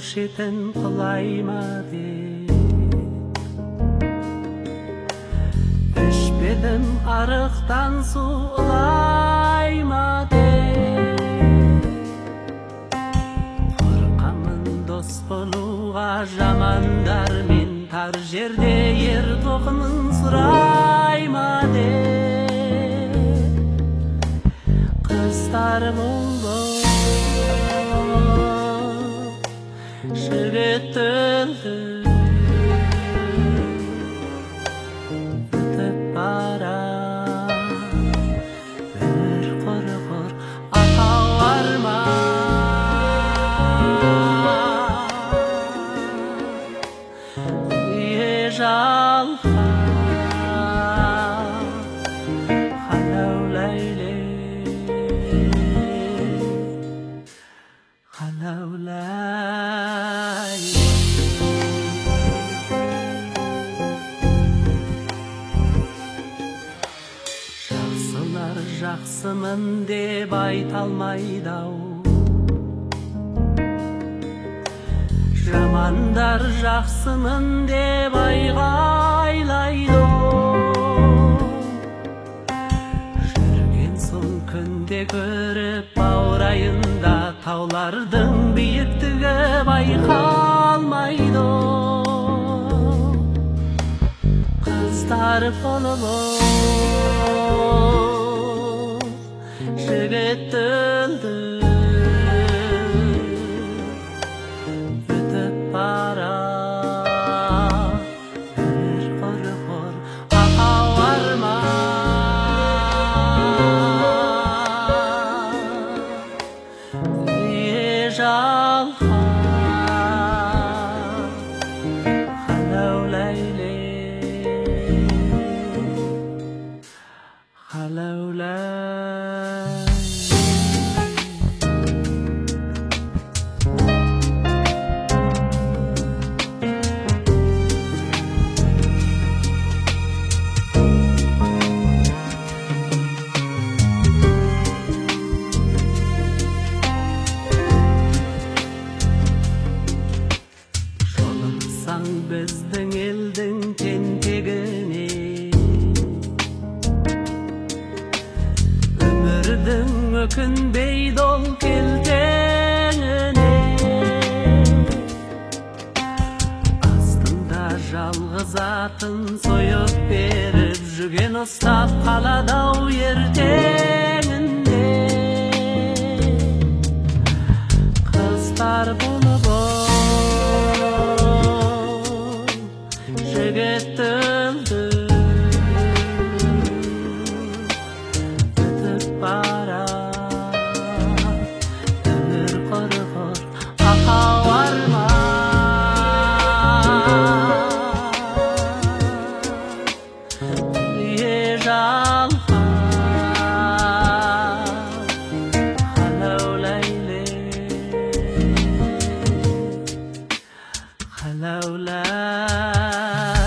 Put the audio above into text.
шетін құлайма деп ішпедім арықтан су ылайма деп қорқамын дос болуға жамандармен тар жерде ер тоқымын сұрайма деп қыздар болып жігіт өлді өтіп бара бір құрғыр атау арман үйе жалға қалаулайле қалаулай жақсылар жақсымын деп айта алмайды-ау, жамандар жақсымын деп айғайлайды. Жүрген соң күнде көріп баурайында таулардың биіктігі байқалмайды. Қыздар болып жігіт өлді өтіп бара бір құрғыр атау арман үйе жалға қалаулайле қалаулай. Жолықсаң біздің елдің тентегіне, өмірдің өкінбей дол келтеңіне, астында жалғыз атын сойып беріп жүген ұстап қалады-ау ертеңінде. Қыздар болып жігіт өлді өтіп бара өмір құрғыр атау арман үйе жалға қалаулайле қалаулай.